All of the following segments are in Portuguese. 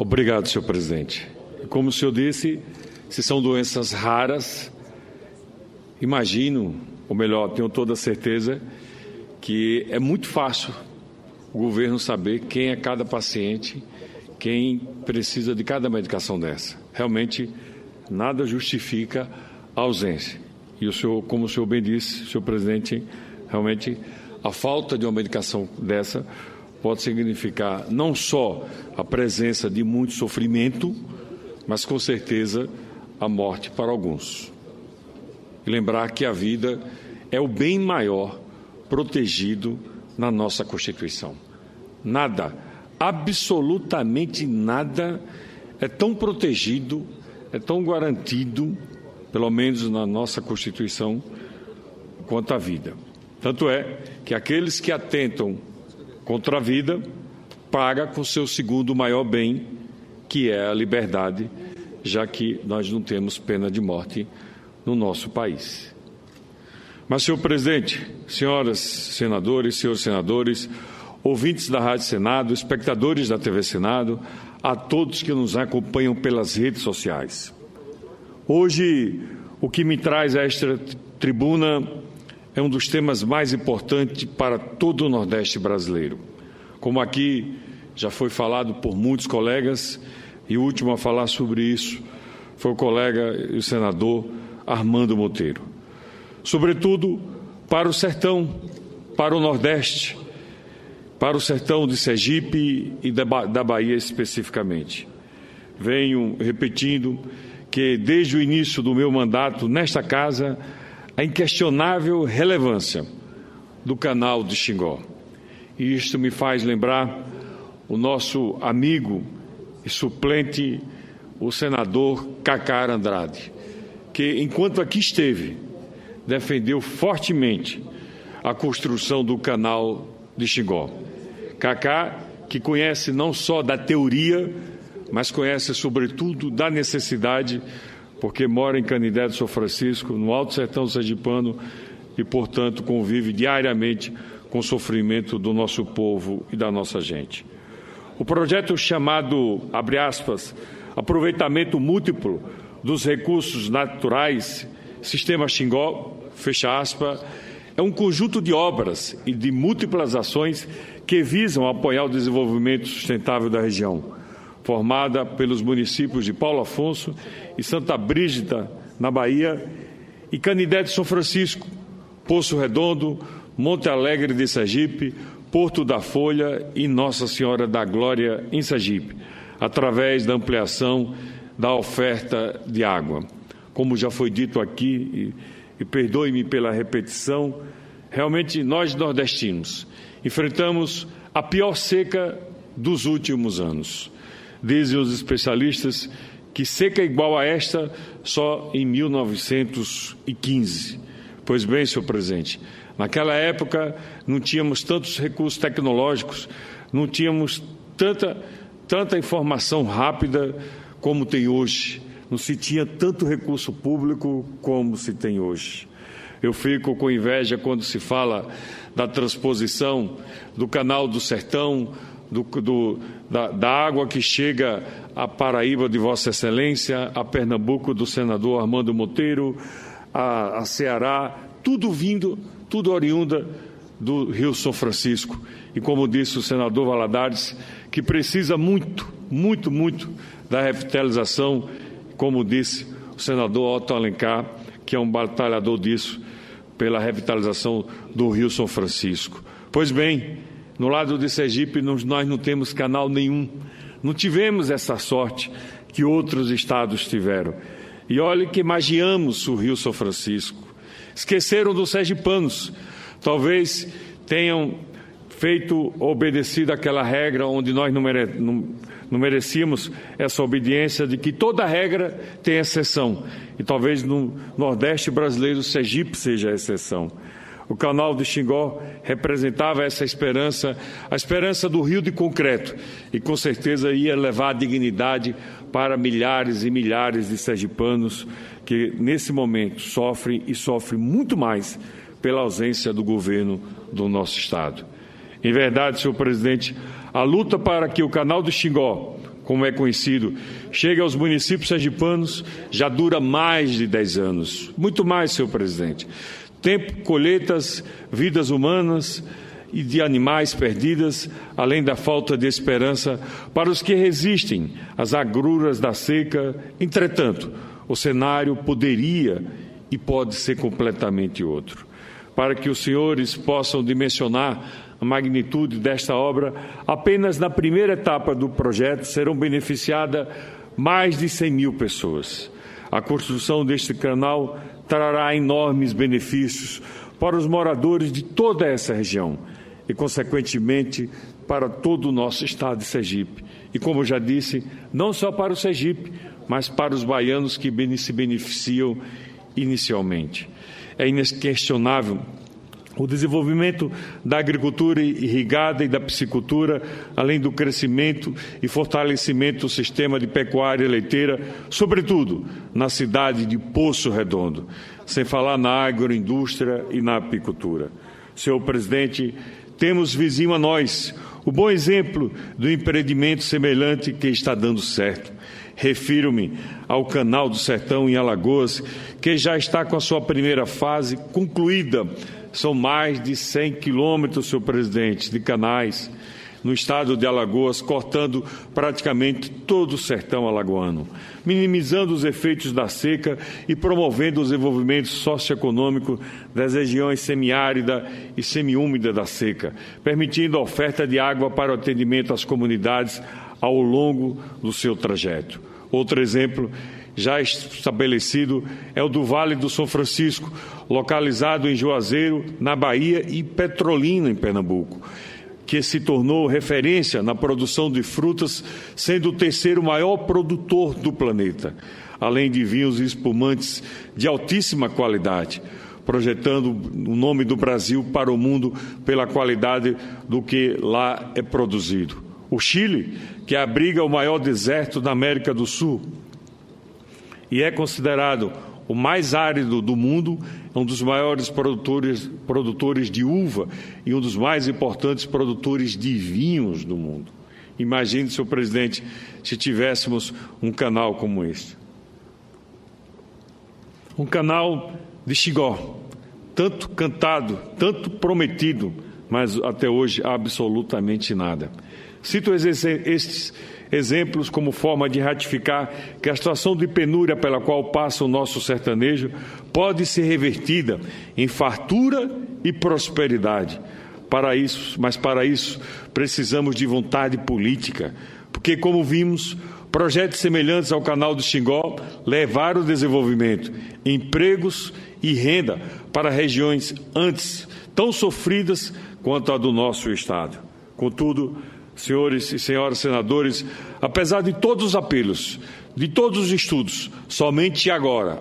Obrigado, senhor presidente. Como o senhor disse, se são doenças raras, imagino, ou melhor, tenho toda a certeza, que é muito fácil o governo saber quem é cada paciente, quem precisa de cada medicação dessa. Realmente, nada justifica a ausência. E o senhor, como o senhor bem disse, senhor presidente, realmente a falta de uma medicação dessa pode significar não só a presença de muito sofrimento, mas com certeza a morte para alguns. E lembrar que a vida é o bem maior protegido na nossa Constituição. Nada, absolutamente nada é tão protegido, é tão garantido, pelo menos na nossa Constituição, quanto a vida. Tanto é que aqueles que atentam contra a vida pagam com seu segundo maior bem, que é a liberdade, já que nós não temos pena de morte no nosso país. Mas, senhor presidente, senhoras senadores, senhores senadores, ouvintes da Rádio Senado, espectadores da TV Senado, a todos que nos acompanham pelas redes sociais. Hoje, o que me traz a esta tribuna é um dos temas mais importantes para todo o Nordeste brasileiro. Como aqui já foi falado por muitos colegas, e o último a falar sobre isso foi o colega e o senador Armando Monteiro. Sobretudo para o sertão, para o Nordeste, para o sertão de Sergipe e da Bahia especificamente. Venho repetindo que desde o início do meu mandato nesta casa, a inquestionável relevância do canal de Xingó. E isto me faz lembrar o nosso amigo e suplente, o senador Cacá Andrade, que, enquanto aqui esteve, defendeu fortemente a construção do canal de Xingó. Cacá, que conhece não só da teoria, mas conhece, sobretudo, da necessidade, porque mora em Canindé do São Francisco, no Alto Sertão Sergipano, e, portanto, convive diariamente com o sofrimento do nosso povo e da nossa gente. O projeto chamado, abre aspas, aproveitamento múltiplo dos recursos naturais, Sistema Xingó, fecha aspas, é um conjunto de obras e de múltiplas ações que visam apoiar o desenvolvimento sustentável da região, formada pelos municípios de Paulo Afonso e Santa Brígida, na Bahia, e Canindé de São Francisco, Poço Redondo, Monte Alegre de Sergipe, Porto da Folha e Nossa Senhora da Glória em Sergipe, através da ampliação da oferta de água. Como já foi dito aqui, e perdoe-me pela repetição, realmente nós nordestinos enfrentamos a pior seca dos últimos anos. Dizem os especialistas que seca igual a esta só em 1915. Pois bem, senhor presidente, naquela época não tínhamos tantos recursos tecnológicos, não tínhamos tanta informação rápida como tem hoje, não se tinha tanto recurso público como se tem hoje. Eu fico com inveja quando se fala da transposição do Canal do Sertão, da água que chega a Paraíba de Vossa Excelência, a Pernambuco do senador Armando Monteiro, a Ceará, tudo oriunda do Rio São Francisco. E como disse o senador Valadares, que precisa muito da revitalização, como disse o senador Otto Alencar, que é um batalhador disso, pela revitalização do Rio São Francisco. Pois bem, no lado de Sergipe nós não temos canal nenhum, não tivemos essa sorte que outros estados tiveram. E olhe que magiamos o Rio São Francisco. Esqueceram dos sergipanos, talvez tenham obedecido aquela regra onde nós não merecíamos essa obediência de que toda regra tem exceção. E talvez no Nordeste brasileiro Sergipe seja a exceção. O canal de Xingó representava essa esperança, a esperança do rio de concreto, e com certeza ia levar a dignidade para milhares e milhares de sergipanos que nesse momento sofrem e sofrem muito mais pela ausência do governo do nosso estado. Em verdade, senhor presidente, a luta para que o canal de Xingó como é conhecido, chega aos municípios sergipanos, já dura mais de 10 anos. Muito mais, senhor presidente. Tempo, colheitas, vidas humanas e de animais perdidas, além da falta de esperança para os que resistem às agruras da seca. Entretanto, o cenário poderia e pode ser completamente outro. Para que os senhores possam dimensionar a magnitude desta obra, apenas na primeira etapa do projeto serão beneficiadas mais de 100 mil pessoas. A construção deste canal trará enormes benefícios para os moradores de toda essa região e, consequentemente, para todo o nosso estado de Sergipe. E, como já disse, não só para o Sergipe, mas para os baianos que se beneficiam inicialmente. É inquestionável o desenvolvimento da agricultura irrigada e da piscicultura, além do crescimento e fortalecimento do sistema de pecuária leiteira, sobretudo na cidade de Poço Redondo, sem falar na agroindústria e na apicultura. Senhor presidente, temos vizinho a nós o bom exemplo do empreendimento semelhante que está dando certo. Refiro-me ao Canal do Sertão em Alagoas, que já está com a sua primeira fase concluída. São mais de 100 quilômetros, senhor presidente, de canais no estado de Alagoas, cortando praticamente todo o sertão alagoano, minimizando os efeitos da seca e promovendo o desenvolvimento socioeconômico das regiões semiárida e semiúmida da seca, permitindo a oferta de água para o atendimento às comunidades ao longo do seu trajeto. Outro exemplo já estabelecido é o do Vale do São Francisco, localizado em Juazeiro, na Bahia, e Petrolina, em Pernambuco, que se tornou referência na produção de frutas, sendo o terceiro maior produtor do planeta, além de vinhos e espumantes de altíssima qualidade, projetando o nome do Brasil para o mundo pela qualidade do que lá é produzido. O Chile, que abriga o maior deserto da América do Sul e é considerado o mais árido do mundo, é um dos maiores produtores de uva e um dos mais importantes produtores de vinhos do mundo. Imagine, senhor presidente, se tivéssemos um canal como este. Um canal de Xingó, tanto cantado, tanto prometido, mas até hoje absolutamente nada. Cito estes exemplos como forma de ratificar que a situação de penúria pela qual passa o nosso sertanejo pode ser revertida em fartura e prosperidade. Mas para isso precisamos de vontade política, porque, como vimos, projetos semelhantes ao Canal do Xingó levaram o desenvolvimento, empregos e renda para regiões antes tão sofridas quanto a do nosso estado. Contudo, senhores e senhoras senadores, apesar de todos os apelos, de todos os estudos, somente agora,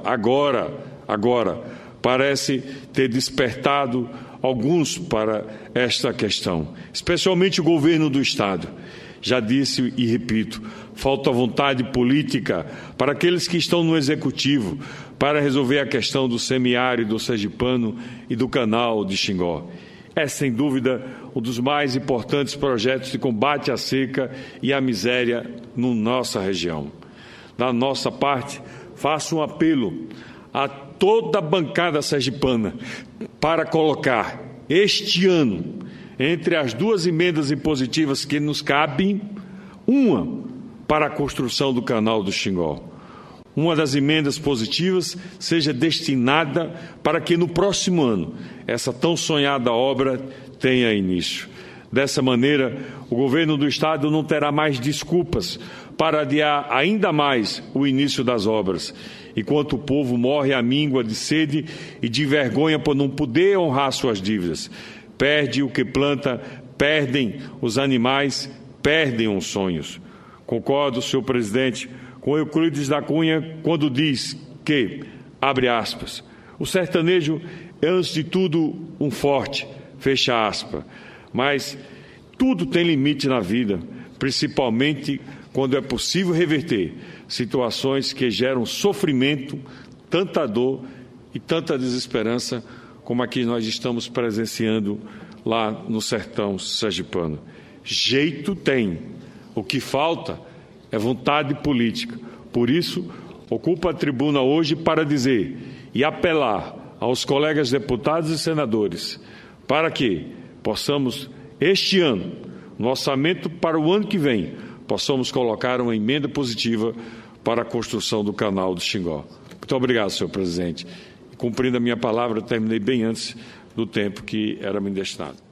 parece ter despertado alguns para esta questão, especialmente o governo do Estado. Já disse e repito, falta vontade política para aqueles que estão no Executivo para resolver a questão do semiárido sergipano e do Canal de Xingó. É, sem dúvida, um dos mais importantes projetos de combate à seca e à miséria na nossa região. Da nossa parte, faço um apelo a toda a bancada sergipana para colocar este ano, entre as duas emendas impositivas que nos cabem, uma para a construção do Canal do Xingó. Uma das emendas positivas seja destinada para que no próximo ano essa tão sonhada obra tenha início. Dessa maneira, o governo do Estado não terá mais desculpas para adiar ainda mais o início das obras, enquanto o povo morre à míngua de sede e de vergonha por não poder honrar suas dívidas. Perde o que planta, perdem os animais, perdem os sonhos. Concordo, senhor presidente, com Euclides da Cunha quando diz que, abre aspas, o sertanejo é antes de tudo um forte, fecha aspas, mas tudo tem limite na vida, principalmente quando é possível reverter situações que geram sofrimento, tanta dor e tanta desesperança como a que nós estamos presenciando lá no sertão sergipano. Jeito tem, o que falta é vontade política. Por isso, ocupo a tribuna hoje para dizer e apelar aos colegas deputados e senadores para que possamos, este ano, no orçamento para o ano que vem, possamos colocar uma emenda positiva para a construção do canal do Xingó. Muito obrigado, senhor presidente. Cumprindo a minha palavra, eu terminei bem antes do tempo que era me destinado.